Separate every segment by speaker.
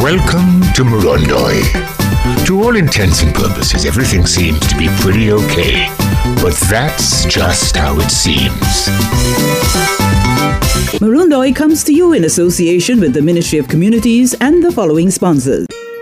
Speaker 1: Welcome to Murundoi. To all intents and purposes, everything seems to be pretty okay. But that's just how it seems.
Speaker 2: Murundoi comes to you in association with the Ministry of Communities and the following sponsors.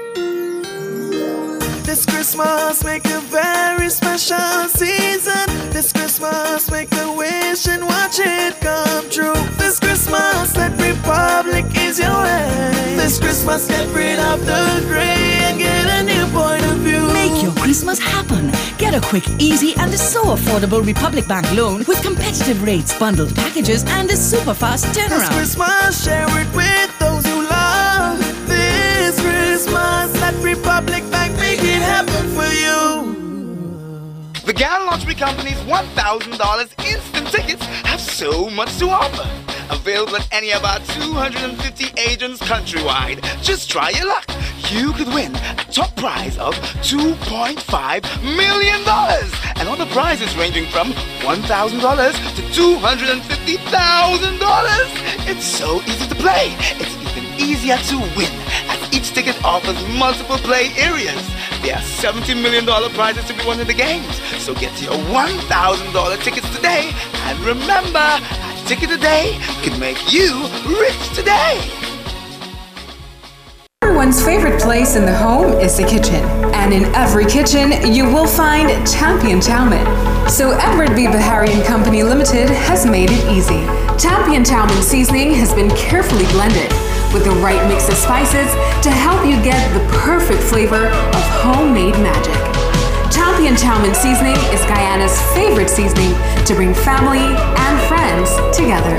Speaker 3: This Christmas make a very special season. This Christmas make a wish and watch it come true. This Christmas let Republic is your way. This Christmas get rid of the grey and get a new point of view.
Speaker 4: Make your Christmas happen. Get a quick, easy and so affordable Republic Bank loan with competitive rates, bundled packages and a super fast turnaround.
Speaker 3: This Christmas share it with those you love. This Christmas let Republic Bank make it happen for you.
Speaker 5: The Gal Lottery Company's $1,000 instant tickets have so much to offer. Available at any of our 250 agents countrywide. Just try your luck. You could win a top prize of $2.5 million. And other prizes ranging from $1,000 to $250,000. It's so easy to play. It's even easier to win, as each ticket offers multiple play areas. There are $70 million prizes to be won in the games. So get your $1,000 tickets today. And remember, a ticket a day can make you rich today.
Speaker 6: Everyone's favorite place in the home is the kitchen. And in every kitchen, you will find Champion Chalmon. So Edward B. Bahari and Company Limited has made it easy. Champion Chalmon seasoning has been carefully blended with the right mix of spices to help you get the perfect flavor of homemade magic. Champion Chalmon seasoning is Guyana's favorite seasoning to bring family and friends together.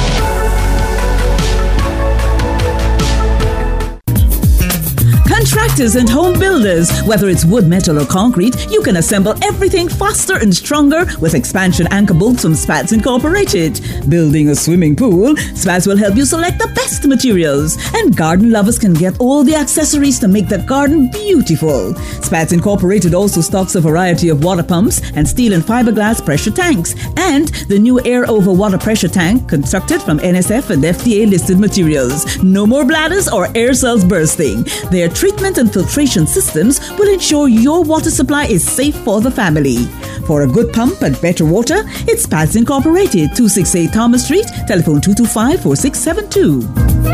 Speaker 2: Contractors and home builders, whether it's wood, metal or concrete, you can assemble everything faster and stronger with expansion anchor bolts from Spats Incorporated. Building a swimming pool, Spats will help you select the best materials. And garden lovers can get all the accessories to make the garden beautiful. Spats Incorporated also stocks a variety of water pumps and steel and fiberglass pressure tanks. And the new air over water pressure tank constructed from NSF and FDA listed materials. No more bladders or air cells bursting. Their treatment and filtration systems will ensure your water supply is safe for the family. For a good pump and better water, it's Spats Incorporated, 268 Thomas Street, telephone 225-4672.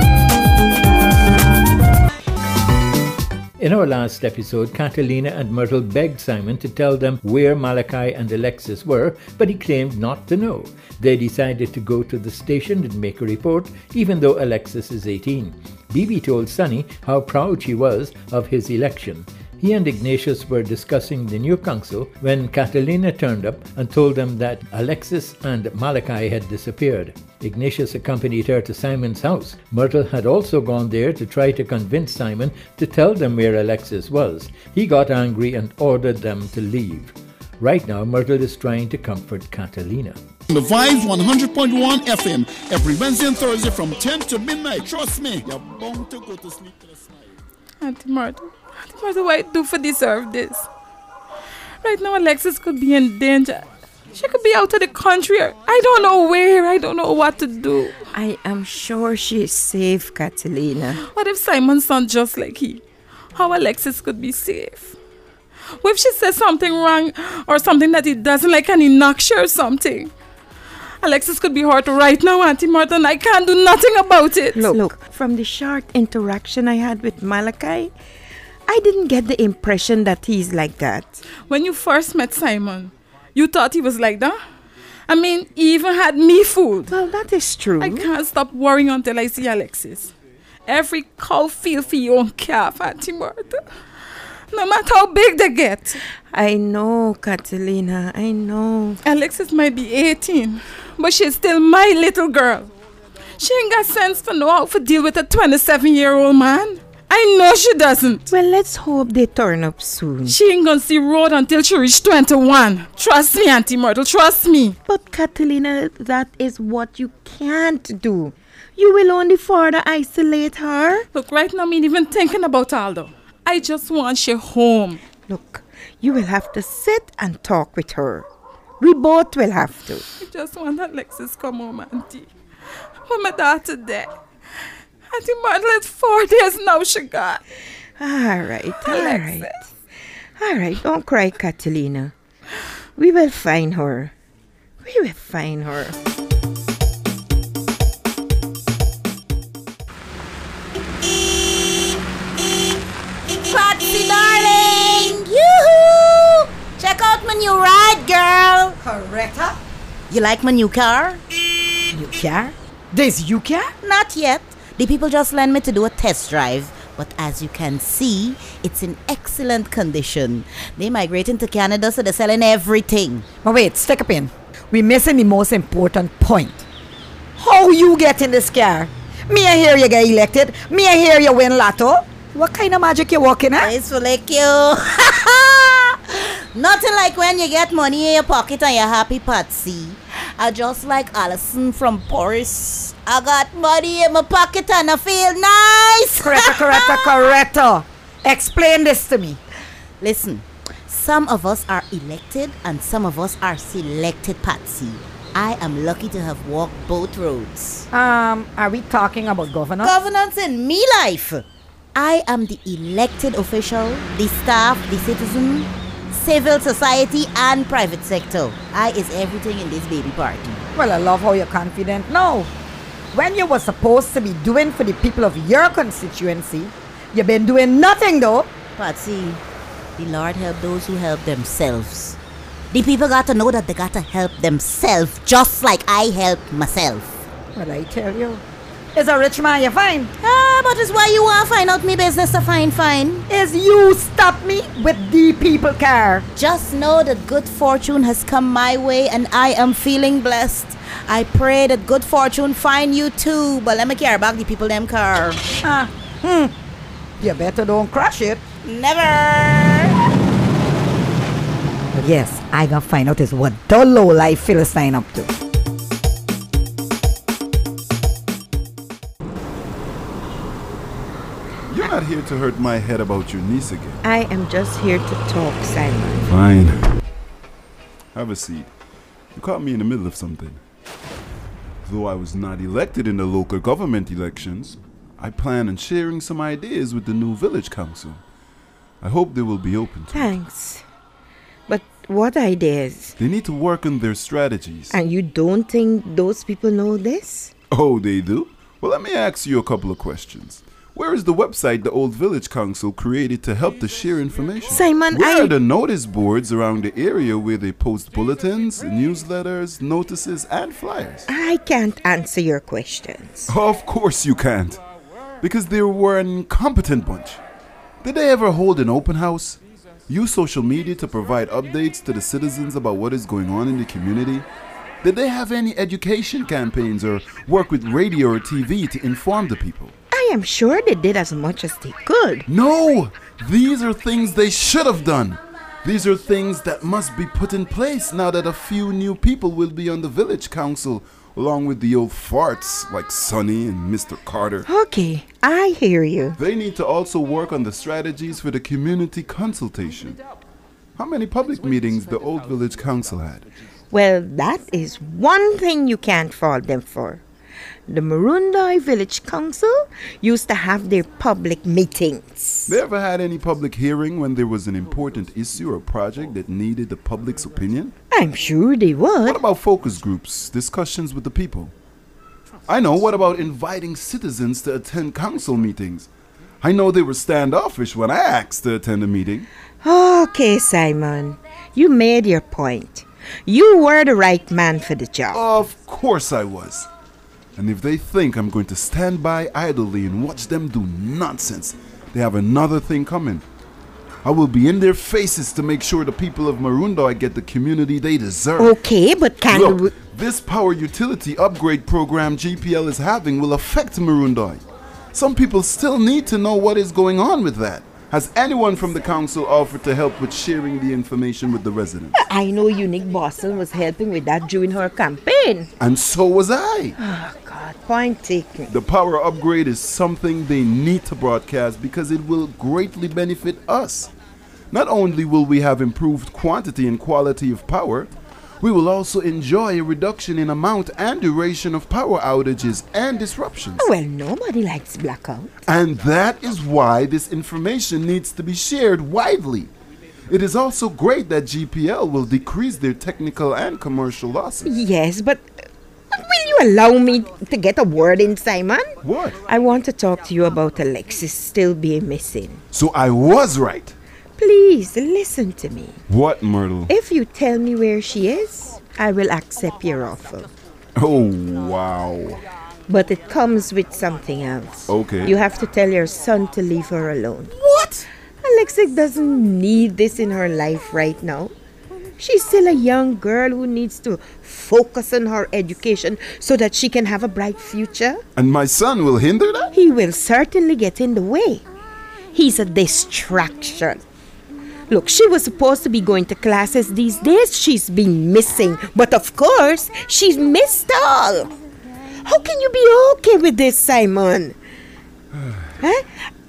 Speaker 7: In our last episode, Catalina and Myrtle begged Simon to tell them where Malachi and Alexis were, but he claimed not to know. They decided to go to the station and make a report, even though Alexis is 18. Bibi told Sonny how proud she was of his election. He and Ignatius were discussing the new council when Catalina turned up and told them that Alexis and Malachi had disappeared. Ignatius accompanied her to Simon's house. Myrtle had also gone there to try to convince Simon to tell them where Alexis was. He got angry and ordered them to leave. Right now, Myrtle is trying to comfort Catalina.
Speaker 8: The Vibes 100.1 FM every Wednesday and Thursday from 10 to midnight. Trust me, you're bound to go to sleep last night.
Speaker 9: Auntie Martha, what I do for deserve this? Right now, Alexis could be in danger. She could be out of the country. I don't know where. I don't know what to do.
Speaker 10: I am sure she is safe, Catalina.
Speaker 9: What if Simon's son just like he? How Alexis could be safe? What if she says something wrong or something that he doesn't like and he knocks her or something? Alexis could be hurt right now, Auntie Martha, and I can't do nothing about it.
Speaker 10: Look, from the short interaction I had with Malachi, I didn't get the impression that he's like that.
Speaker 9: When you first met Simon, you thought he was like that? I mean, he even had me fooled.
Speaker 10: Well, that is true.
Speaker 9: I can't stop worrying until I see Alexis. Every cow feel for your own calf, Auntie Martha. No matter how big they get.
Speaker 10: I know, Catalina, I know.
Speaker 9: Alexis might be 18, but she's still my little girl. She ain't got sense to know how to deal with a 27-year-old man. I know she doesn't.
Speaker 10: Well, let's hope they turn up soon.
Speaker 9: She ain't gonna see road until she reach 21. Trust me, Auntie Myrtle, trust me.
Speaker 10: But Catalina, that is what you can't do. You will only further isolate her.
Speaker 9: Look, right now, I'm even thinking about Aldo. I just want you home.
Speaker 10: Look, you will have to sit and talk with her. We both will have to.
Speaker 9: I just want Alexis come home, Auntie. When my daughter dead. Auntie Myrtle, it's 4 days now she got.
Speaker 10: All right. All right, don't cry, Catalina. We will find her.
Speaker 11: Patsy, darling! Yoo-hoo! Check out my new ride, girl!
Speaker 12: Coretta?
Speaker 11: You like my new car?
Speaker 12: New car? This you car?
Speaker 11: Not yet. The people just lent me to do a test drive. But as you can see, it's in excellent condition. They migrating to Canada, so they're selling everything.
Speaker 12: But wait, stick up in. We're missing the most important point. How you get in this car? Me I hear you get elected. Me I hear you win lotto. What kind of magic you walking at?
Speaker 11: It's for like you. Nothing like when you get money in your pocket and you're happy, Patsy. I just like Allison from Boris. I got money in my pocket and I feel nice.
Speaker 12: Coretta. Explain this to me.
Speaker 11: Listen, some of us are elected and some of us are selected, Patsy. I am lucky to have walked both roads.
Speaker 12: Are we talking about governance?
Speaker 11: Governance in me life. I am the elected official, the staff, the citizen, civil society and private sector. I is everything in this baby party.
Speaker 12: Well, I love how you're confident now. When you were supposed to be doing for the people of your constituency, you've been doing nothing though.
Speaker 11: Patsy, the Lord help those who help themselves. The people got to know that they got to help themselves just like I helped myself.
Speaker 12: Well, I tell you, is a rich man you find?
Speaker 11: But it's why you want to find out me business to fine.
Speaker 12: Is you stop me with the people car.
Speaker 11: Just know that good fortune has come my way and I am feeling blessed. I pray that good fortune find you too, but let me care about the people them car.
Speaker 12: You better don't crash it.
Speaker 11: Never.
Speaker 12: But yes, I gonna find out is what the low life Philistine up to.
Speaker 13: You're not here to hurt my head about your niece again.
Speaker 10: I am just here to talk, Simon.
Speaker 13: Fine. Have a seat. You caught me in the middle of something. Though I was not elected in the local government elections, I plan on sharing some ideas with the new village council. I hope they will be open to it.
Speaker 10: Thanks. But what ideas?
Speaker 13: They need to work on their strategies.
Speaker 10: And you don't think those people know this?
Speaker 13: Oh, they do? Well, let me ask you a couple of questions. Where is the website the old village council created to help to share information?
Speaker 10: Simon,
Speaker 13: Where are the notice boards around the area where they post bulletins, newsletters, notices, and flyers?
Speaker 10: I can't answer your questions.
Speaker 13: Of course you can't. Because they were an incompetent bunch. Did they ever hold an open house? Use social media to provide updates to the citizens about what is going on in the community? Did they have any education campaigns or work with radio or TV to inform the people?
Speaker 10: I am sure they did as much as they could.
Speaker 13: No! These are things they should have done. These are things that must be put in place now that a few new people will be on the village council, along with the old farts like Sonny and Mr. Carter.
Speaker 10: Okay, I hear you.
Speaker 13: They need to also work on the strategies for the community consultation. How many public meetings the old village council had?
Speaker 10: Well, that is one thing you can't fault them for. The Marundoy Village Council used to have their public meetings.
Speaker 13: They ever had any public hearing when there was an important issue or project that needed the public's opinion?
Speaker 10: I'm sure they would.
Speaker 13: What about focus groups, discussions with the people? I know, what about inviting citizens to attend council meetings? I know they were standoffish when I asked to attend a meeting.
Speaker 10: Okay, Simon, you made your point. You were the right man for the job.
Speaker 13: Of course I was. And if they think I'm going to stand by idly and watch them do nonsense, they have another thing coming. I will be in their faces to make sure the people of Marundoy get the community they deserve.
Speaker 10: Okay, but
Speaker 13: Look, this power utility upgrade program GPL is having will affect Marundoy. Some people still need to know what is going on with that. Has anyone from the council offered to help with sharing the information with the residents?
Speaker 10: I know Unique Boston was helping with that during her campaign.
Speaker 13: And so was I.
Speaker 10: Oh, God, point taken.
Speaker 13: The power upgrade is something they need to broadcast because it will greatly benefit us. Not only will we have improved quantity and quality of power, We will also enjoy a reduction in amount and duration of power outages and disruptions.
Speaker 10: Well, nobody likes blackout.
Speaker 13: And that is why this information needs to be shared widely. It is also great that GPL will decrease their technical and commercial losses.
Speaker 10: Yes, but will you allow me to get a word in, Simon?
Speaker 13: What?
Speaker 10: I want to talk to you about Alexis still being missing.
Speaker 13: So I was right.
Speaker 10: Please, listen to me.
Speaker 13: What, Myrtle?
Speaker 10: If you tell me where she is, I will accept your offer.
Speaker 13: Oh, wow.
Speaker 10: But it comes with something else.
Speaker 13: Okay.
Speaker 10: You have to tell your son to leave her alone.
Speaker 13: What?
Speaker 10: Alexis doesn't need this in her life right now. She's still a young girl who needs to focus on her education so that she can have a bright future.
Speaker 13: And my son will hinder that?
Speaker 10: He will certainly get in the way. He's a distraction. Look, she was supposed to be going to classes these days. She's been missing. But of course, she's missed all. How can you be okay with this, Simon? Huh?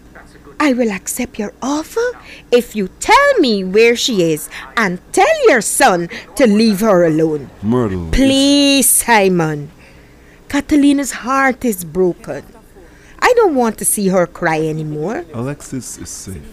Speaker 10: I will accept your offer if you tell me where she is and tell your son to leave her alone.
Speaker 13: Myrtle.
Speaker 10: Please, Simon. Catalina's heart is broken. I don't want to see her cry anymore.
Speaker 13: Alexis is safe.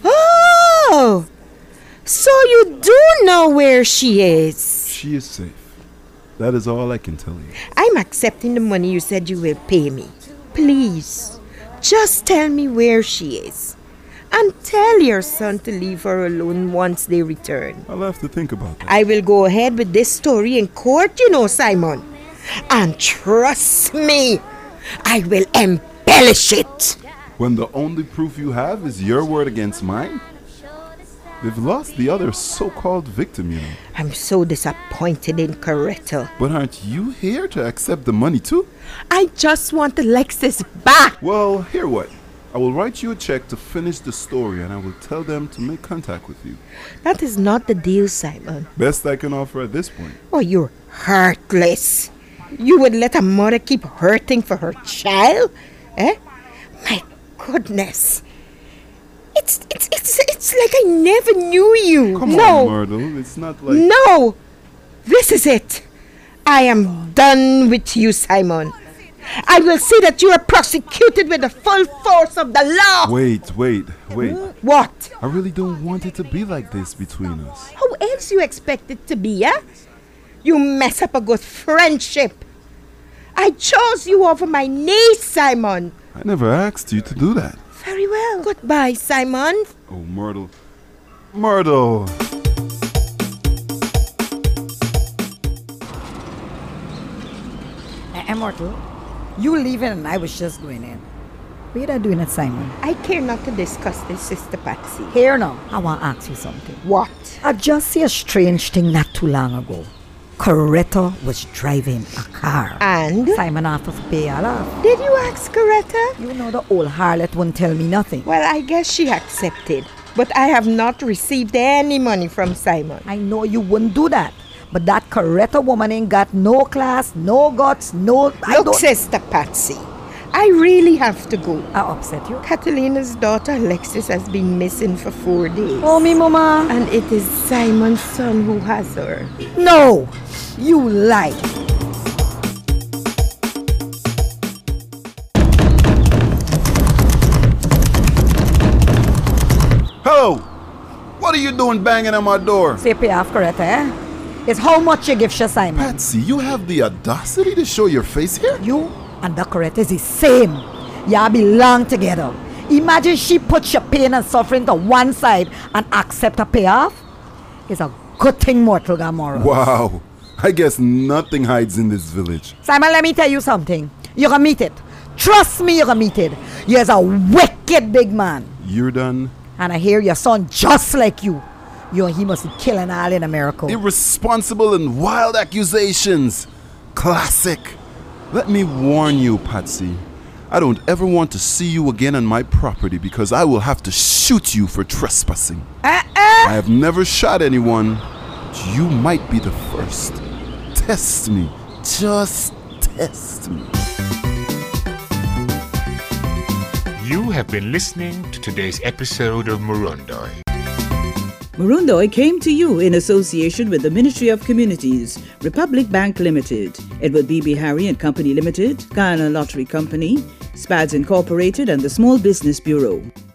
Speaker 10: Oh! So you do know where she is.
Speaker 13: She is safe. That is all I can tell you.
Speaker 10: I'm accepting the money you said you will pay me. Please, just tell me where she is. And tell your son to leave her alone once they return.
Speaker 13: I'll have to think about that.
Speaker 10: I will go ahead with this story in court, you know, Simon. And trust me, I will embellish it.
Speaker 13: When the only proof you have is your word against mine? They've lost the other so-called victim, you know.
Speaker 10: I'm so disappointed in Coretta.
Speaker 13: But aren't you here to accept the money too?
Speaker 10: I just want Alexis back.
Speaker 13: Well, hear what? I will write you a check to finish the story and I will tell them to make contact with you.
Speaker 10: That is not the deal, Simon.
Speaker 13: Best I can offer at this point.
Speaker 10: Oh, you're heartless. You would let a mother keep hurting for her child? Eh? My goodness. It's like I never knew you.
Speaker 13: Come on, Myrtle. It's not like...
Speaker 10: No! This is it. I am done with you, Simon. I will see that you are prosecuted with the full force of the law.
Speaker 13: Wait.
Speaker 10: What?
Speaker 13: I really don't want it to be like this between us.
Speaker 10: How else you expect it to be, eh? You mess up a good friendship. I chose you over my niece, Simon.
Speaker 13: I never asked you to do that.
Speaker 10: Very well. Goodbye, Simon.
Speaker 13: Oh, Myrtle. Myrtle!
Speaker 12: Myrtle, you leaving and I was just going in. What are you doing at Simon?
Speaker 10: I care not to discuss this, Sister Patsy.
Speaker 12: Here now, I want to ask you something.
Speaker 10: What?
Speaker 12: I just see a strange thing not too long ago. Coretta was driving a car.
Speaker 10: And?
Speaker 12: Simon offered to pay all off.
Speaker 10: Did you ask Coretta?
Speaker 12: You know the old harlot wouldn't tell me nothing.
Speaker 10: Well, I guess she accepted. But I have not received any money from Simon.
Speaker 12: I know you wouldn't do that. But that Coretta woman ain't got no class, no guts, no...
Speaker 10: Look, Sister Patsy, I really have to go.
Speaker 12: I upset you?
Speaker 10: Catalina's daughter Alexis has been missing for 4 days.
Speaker 12: Oh, me mama.
Speaker 10: And it is Simon's son who has her.
Speaker 12: No, you lie.
Speaker 13: Hello! What are you doing banging on my door?
Speaker 12: Say pay off Coretta, eh? It's how much you give Sha Simon.
Speaker 13: Patsy, you have the audacity to show your face here?
Speaker 12: You and the Coretta is the same. Y'all belong together. Imagine she puts your pain and suffering to one side and accept a payoff. It's a good thing Myrtle got morals.
Speaker 13: Wow. I guess nothing hides in this village.
Speaker 12: Simon, let me tell you something. You're gonna meet it. Trust me, you're gonna meet it. You're a wicked big man.
Speaker 13: You're done?
Speaker 12: And I hear your son just like you. You and he must be killing all in America.
Speaker 13: Irresponsible and wild accusations. Classic. Let me warn you, Patsy. I don't ever want to see you again on my property because I will have to shoot you for trespassing. I have never shot anyone, but you might be the first. Test me. Just test me.
Speaker 1: You have been listening to today's episode of Murundoi.
Speaker 2: Murundoy came to you in association with the Ministry of Communities, Republic Bank Limited, Edward B. Behary and Company Limited, Guyana Lottery Company, SPADS Incorporated, and the Small Business Bureau.